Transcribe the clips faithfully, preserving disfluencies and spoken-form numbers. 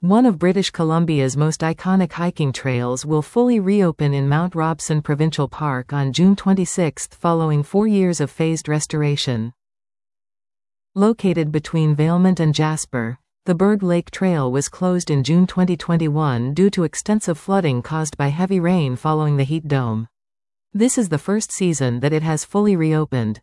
One of British Columbia's most iconic hiking trails will fully reopen in Mount Robson Provincial Park on June twenty-sixth following four years of phased restoration. Located between Valemount and Jasper, the Berg Lake Trail was closed in June twenty twenty-one due to extensive flooding caused by heavy rain following the heat dome. This is the first season that it has fully reopened.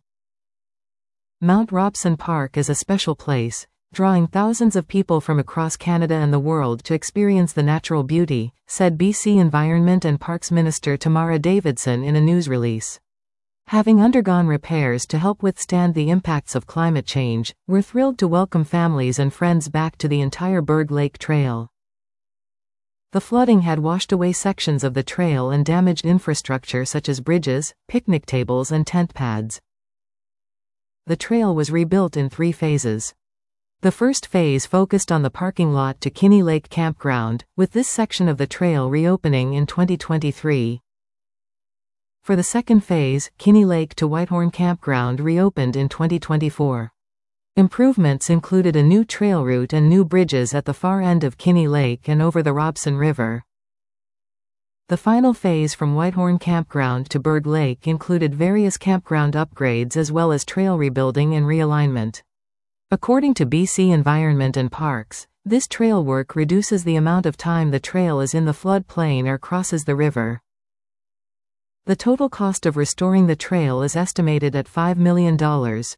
Mount Robson Park is a special place, drawing thousands of people from across Canada and the world to experience the natural beauty, said B C Environment and Parks Minister Tamara Davidson in a news release. Having undergone repairs to help withstand the impacts of climate change, we're thrilled to welcome families and friends back to the entire Berg Lake Trail. The flooding had washed away sections of the trail and damaged infrastructure such as bridges, picnic tables and tent pads. The trail was rebuilt in three phases. The first phase focused on the parking lot to Kinney Lake Campground, with this section of the trail reopening in twenty twenty-three. For the second phase, Kinney Lake to Whitehorn Campground reopened in twenty twenty-four. Improvements included a new trail route and new bridges at the far end of Kinney Lake and over the Robson River. The final phase from Whitehorn Campground to Berg Lake included various campground upgrades as well as trail rebuilding and realignment. According to B C Environment and Parks, this trail work reduces the amount of time the trail is in the flood plain or crosses the river. The total cost of restoring the trail is estimated at five million dollars.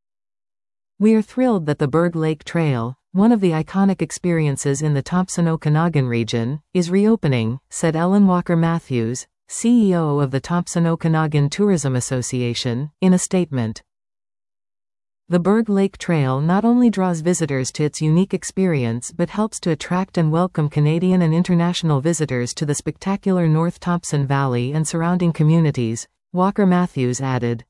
We are thrilled that the Berg Lake Trail, one of the iconic experiences in the Thompson-Okanagan region, is reopening, said Ellen Walker-Matthews, C E O of the Thompson-Okanagan Tourism Association, in a statement. The Berg Lake Trail not only draws visitors to its unique experience but helps to attract and welcome Canadian and international visitors to the spectacular North Thompson Valley and surrounding communities, Walker-Matthews added.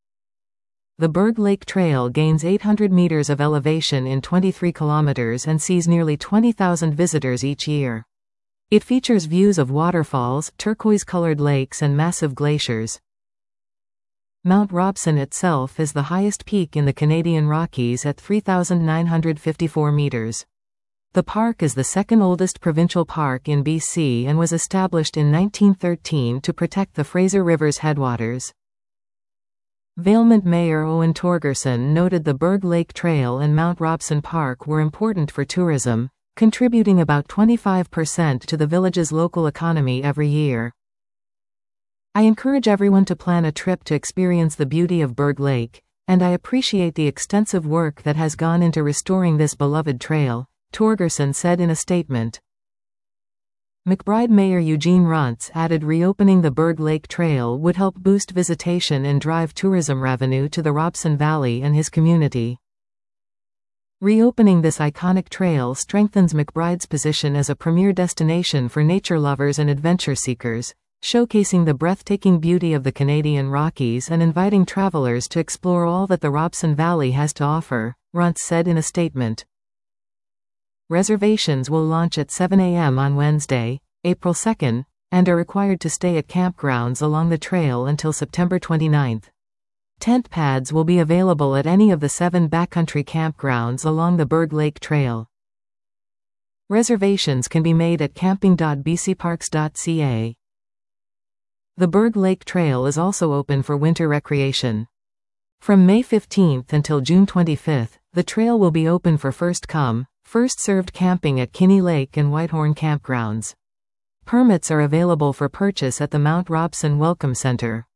The Berg Lake Trail gains eight hundred meters of elevation in twenty-three kilometers and sees nearly twenty thousand visitors each year. It features views of waterfalls, turquoise-colored lakes and massive glaciers. Mount Robson itself is the highest peak in the Canadian Rockies at three thousand nine hundred fifty-four meters. The park is the second oldest provincial park in B C and was established in nineteen thirteen to protect the Fraser River's headwaters. Valemount Mayor Owen Torgerson noted the Berg Lake Trail and Mount Robson Park were important for tourism, contributing about twenty-five percent to the village's local economy every year. I encourage everyone to plan a trip to experience the beauty of Berg Lake, and I appreciate the extensive work that has gone into restoring this beloved trail, Torgerson said in a statement. McBride Mayor Eugene Runts added reopening the Berg Lake Trail would help boost visitation and drive tourism revenue to the Robson Valley and his community. Reopening this iconic trail strengthens McBride's position as a premier destination for nature lovers and adventure seekers, showcasing the breathtaking beauty of the Canadian Rockies and inviting travelers to explore all that the Robson Valley has to offer, Runts said in a statement. Reservations will launch at seven a m on Wednesday, April second, and are required to stay at campgrounds along the trail until September twenty-ninth. Tent pads will be available at any of the seven backcountry campgrounds along the Berg Lake Trail. Reservations can be made at camping dot b c parks dot c a. The Berg Lake Trail is also open for winter recreation. From May fifteenth until June twenty-fifth, the trail will be open for first-come, first-served camping at Kinney Lake and Whitehorn campgrounds. Permits are available for purchase at the Mount Robson Welcome Center.